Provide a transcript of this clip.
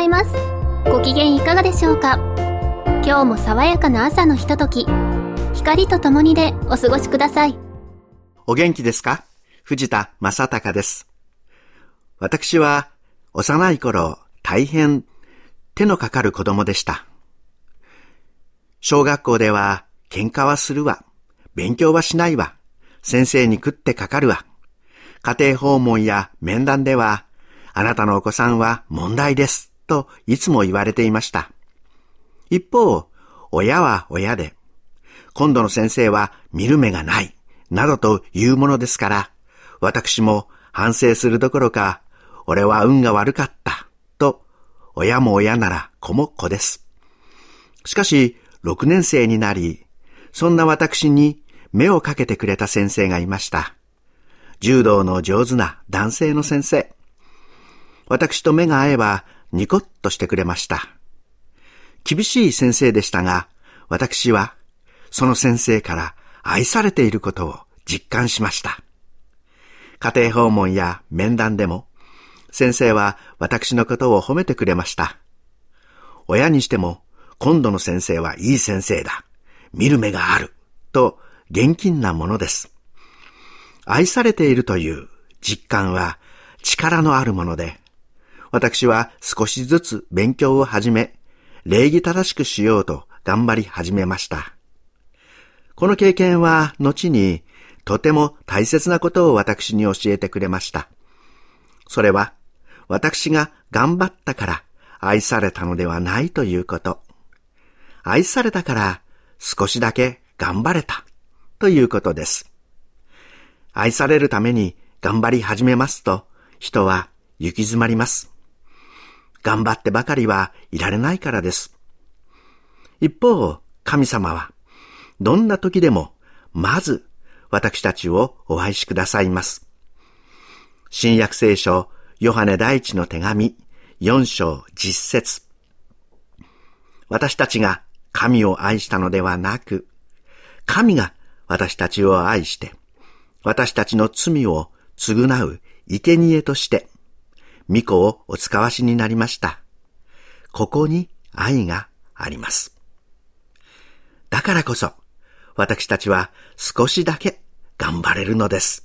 います。ご機嫌いかがでしょうか。今日も爽やかな朝のひととき、光とともにでお過ごしください。 お元気ですか？藤田正孝です。私は幼い頃、大変手のかかる子供でした。小学校では喧嘩はするわ、勉強はしないわ、先生に食ってかかるわ、家庭訪問や面談では、あなたのお子さんは問題です、といつも言われていました。一方、親は親で、今度の先生は見る目がない、などというものですから、私も反省するどころか、俺は運が悪かった、と、親も親なら子も子です。しかし、6年生になり、そんな私に目をかけてくれた先生がいました。柔道の上手な男性の先生。私と目が合えばニコッとしてくれました。厳しい先生でしたが、私はその先生から愛されていることを実感しました。家庭訪問や面談でも、先生は私のことを褒めてくれました。親にしても、今度の先生はいい先生だ、見る目がある、と厳禁なものです。愛されているという実感は力のあるもので、私は少しずつ勉強を始め、礼儀正しくしようと頑張り始めました。この経験は後にとても大切なことを私に教えてくれました。それは私が頑張ったから愛されたのではないということ。愛されたから少しだけ頑張れたということです。愛されるために頑張り始めますと、人は行き詰まります。頑張ってばかりはいられないからです。一方、神様はどんな時でもまず私たちをお愛しくださいます。新約聖書ヨハネ第一の手紙4章10節。私たちが神を愛したのではなく、神が私たちを愛して、私たちの罪を償う生贄として、御子をお使わしになりました。ここに愛があります。だからこそ、私たちは少しだけ頑張れるのです。